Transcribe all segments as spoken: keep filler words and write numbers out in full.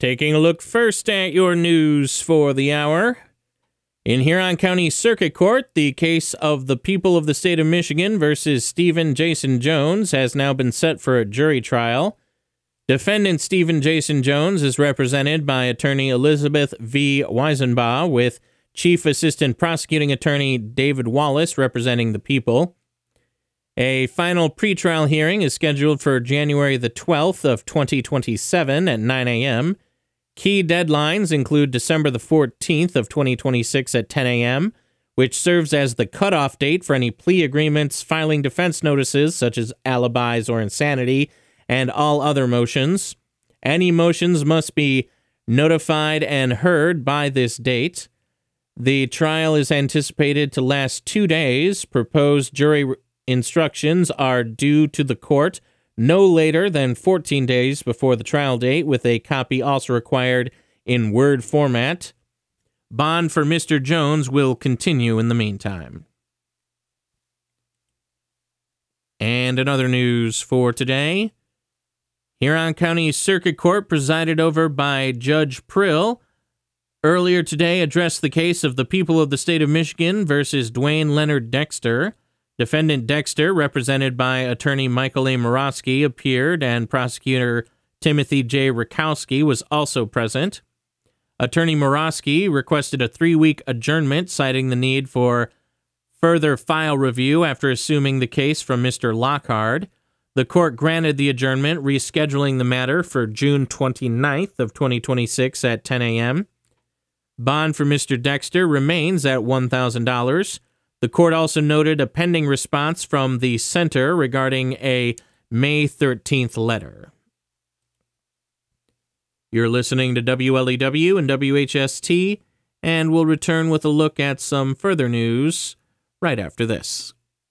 Taking a look first at your news for the hour. In Huron County Circuit Court, the case of the people of the state of Michigan versus Stephen Jason Jones has now been set for a jury trial. Defendant Stephen Jason Jones is represented by attorney Elizabeth V. Weisenbaugh, with Chief Assistant Prosecuting Attorney David Wallace representing the people. A final pretrial hearing is scheduled for January the twelfth of twenty twenty-seven at nine a.m. Key deadlines include December the fourteenth of twenty twenty-six at ten a.m., which serves as the cutoff date for any plea agreements, filing defense notices such as alibis or insanity, and all other motions. Any motions must be notified and heard by this date. The trial is anticipated to last two days. Proposed jury instructions are due to the court no later than fourteen days before the trial date, with a copy also required in Word format. Bond for Mister Jones will continue in the meantime. And in other news for today, Huron County Circuit Court, presided over by Judge Prill, earlier today addressed the case of the people of the state of Michigan versus Dwayne Leonard Dexter. Defendant Dexter, represented by attorney Michael A. Morosky, appeared, and prosecutor Timothy J. Rakowski was also present. Attorney Morosky requested a three-week adjournment, citing the need for further file review after assuming the case from Mister Lockhart. The court granted the adjournment, rescheduling the matter for June twenty-ninth of twenty twenty-six at ten a.m. Bond for Mister Dexter remains at one thousand dollars. The court also noted a pending response from the center regarding a May thirteenth letter. You're listening to W L E W and W H S T, and we'll return with a look at some further news right after this.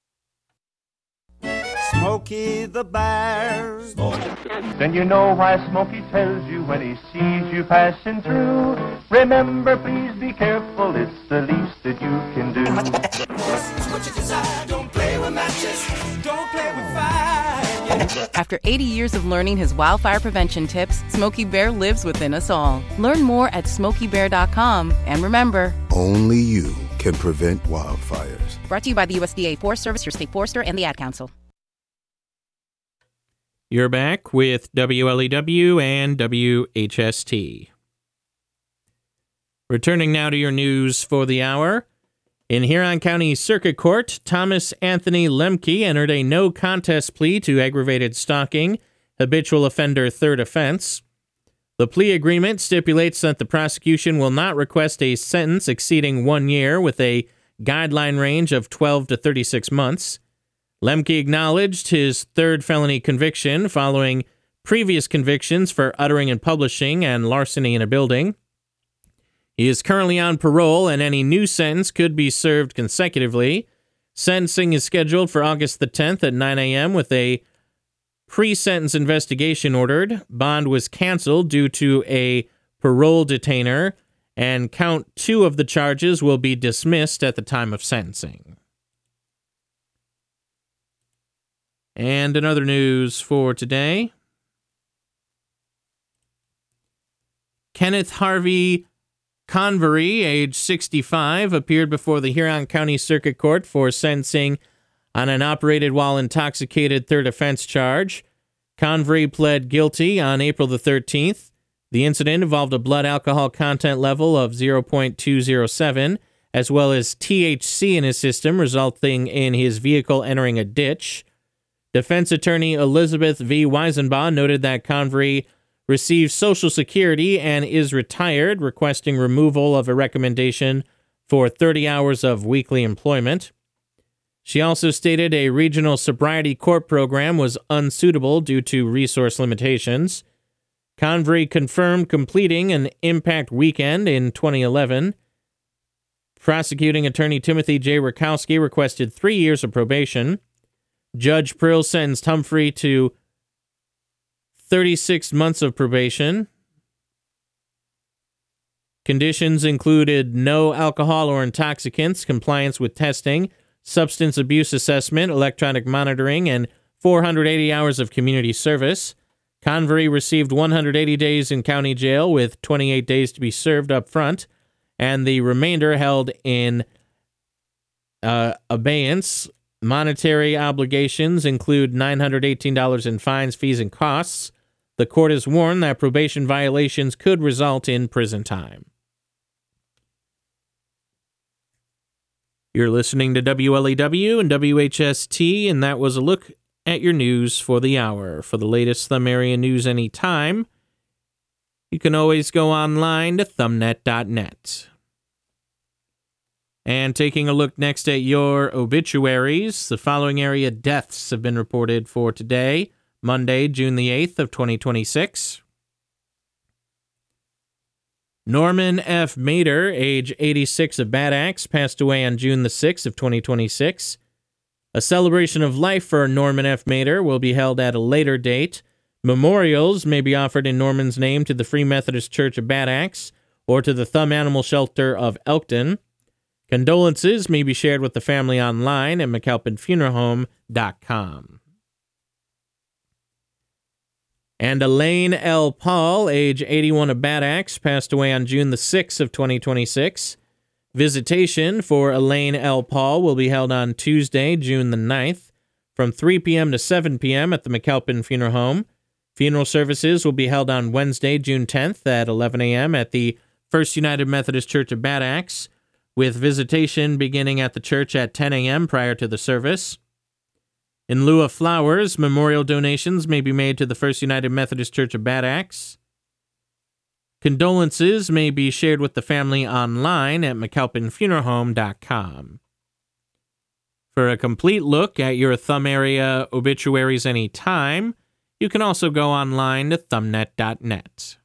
Smokey the Bear. Then you know why Smokey tells you when he sees you passing through. Remember, please be careful, it's the least that you can do. This is what you desire. Don't play with matches. Don't play with fire. After eighty years of learning his wildfire prevention tips, Smokey Bear lives within us all. Learn more at smokey bear dot com. And remember, only you can prevent wildfires. Brought to you by the U S D A Forest Service, your state forester, and the Ad Council. You're back with W L E W and W H S T. Returning now to your news for the hour. In Huron County Circuit Court, Thomas Anthony Lemke entered a no-contest plea to aggravated stalking, habitual offender third offense. The plea agreement stipulates that the prosecution will not request a sentence exceeding one year, with a guideline range of twelve to thirty-six months. Lemke acknowledged his third felony conviction following previous convictions for uttering and publishing and larceny in a building. He is currently on parole, and any new sentence could be served consecutively. Sentencing is scheduled for August the tenth at nine a.m. with a pre-sentence investigation ordered. Bond was canceled due to a parole detainer, and count two of the charges will be dismissed at the time of sentencing. And in other news for today, Kenneth Harvey Convery, age sixty-five, appeared before the Huron County Circuit Court for sentencing on an operated while intoxicated third offense charge. Convery pled guilty on April the thirteenth. The incident involved a blood alcohol content level of zero point two zero seven, as well as T H C in his system, resulting in his vehicle entering a ditch. Defense attorney Elizabeth V. Weisenbaugh noted that Convery received Social Security and is retired, requesting removal of a recommendation for thirty hours of weekly employment. She also stated a regional sobriety court program was unsuitable due to resource limitations. Convery confirmed completing an impact weekend in twenty eleven. Prosecuting attorney Timothy J. Rakowski requested three years of probation. Judge Prill sentenced Humphrey to thirty-six months of probation. Conditions included no alcohol or intoxicants, compliance with testing, substance abuse assessment, electronic monitoring, and four hundred eighty hours of community service. Convery received one hundred eighty days in county jail with twenty-eight days to be served up front, and the remainder held in uh, abeyance. Monetary obligations include nine hundred eighteen dollars in fines, fees, and costs. The court has warned that probation violations could result in prison time. You're listening to W L E W and W H S T, and that was a look at your news for the hour. For the latest Thumb Area news anytime, you can always go online to thumbnet dot net. And taking a look next at your obituaries, the following area deaths have been reported for today, Monday, June the eighth of twenty twenty-six. Norman F. Mader, age eighty-six of Bad Axe, passed away on June the sixth of twenty twenty-six. A celebration of life for Norman F. Mader will be held at a later date. Memorials may be offered in Norman's name to the Free Methodist Church of Bad Axe or to the Thumb Animal Shelter of Elkton. Condolences may be shared with the family online at mcalpin funeral home dot com. And Elaine L. Paul, age eighty-one of Bad Axe, passed away on June the sixth of twenty twenty-six. Visitation for Elaine L. Paul will be held on Tuesday, June the ninth, from three p.m. to seven p.m. at the McAlpin Funeral Home. Funeral services will be held on Wednesday, June tenth at eleven a.m. at the First United Methodist Church of Bad Axe, with visitation beginning at the church at ten a.m. prior to the service. In lieu of flowers, memorial donations may be made to the First United Methodist Church of Bad Axe. Condolences may be shared with the family online at mcalpin funeral home dot com. For a complete look at your Thumb Area obituaries anytime, you can also go online to thumbnet dot net.